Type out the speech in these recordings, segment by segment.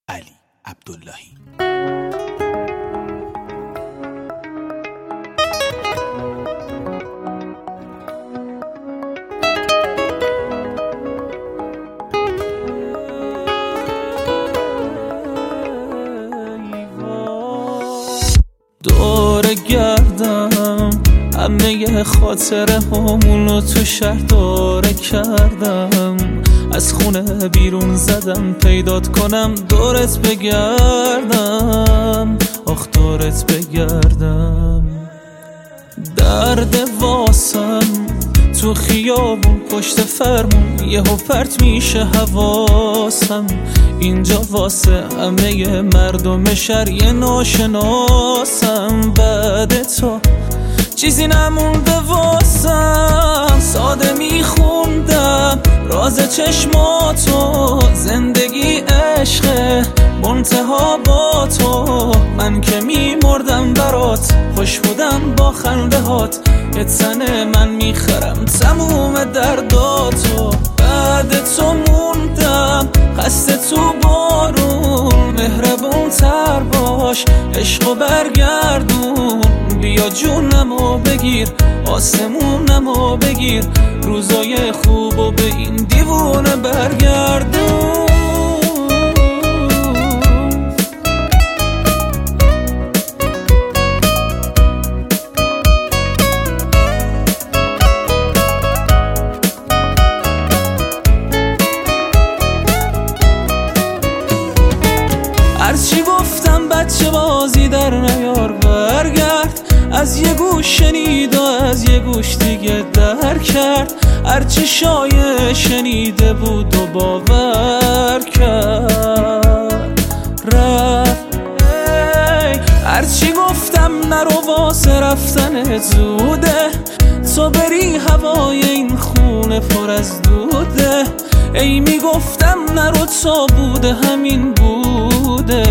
علی عبداللهی. دور گردم همه خاطره همونو تو شهر داره کردم، از خونه بیرون زدم پیدات کنم دورت بگردم، آخ دورت بگردم. درد واسم تو خیابون پشت فرمون یهو پرت میشه حواسم، اینجا واسه همه مردم شهر یه ناشناسم. بعد تو چیزی نمونده واسم، ساده میخوندم راز چشماتو، زندگی عشقه منتها با تو، من که میمردم برات خوش بودم با خنده هات، یه تنه من میخرم تموم درداتو. بعد تو موندم خسته تو بارون، مهربون تر باش عشقو برگردون، بیا جونمو بگیر آسمونمو بگیر، روزای خوبو به این دیوونه برگردون. هرچی گفتم بچه بازی در نیار، برگرد از یه گوش شنید و از یه گوش دیگه در کرد، هرچی شایع شنیده بود و باور کرد رفت. هرچی گفتم نرو واسه رفتن زوده، تو بری هوای این خونه پر از دوده، ای میگفتم نرو تا بوده همین بوده.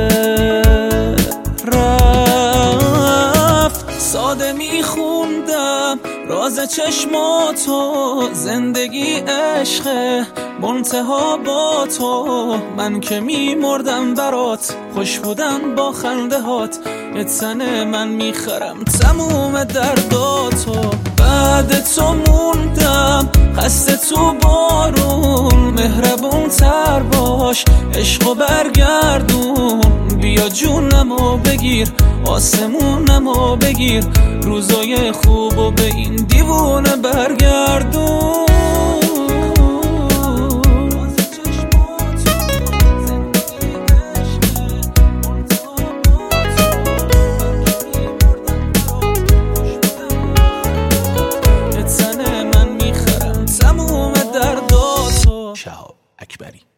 رفت ساده میخوندم راز چشماتو، زندگی عشقه منتها با تو، من که میمردم برات خوش بودم با خنده هات، یه تنه من میخرم تموم درداتو. بعد تو موندم خسته تو بارون، مهربون تر باش عشقو برگردون، بیا جونمو بگیر آسمونمو بگیر، روزای خوبو به این دیوونه برگردون. شهاب اکبری.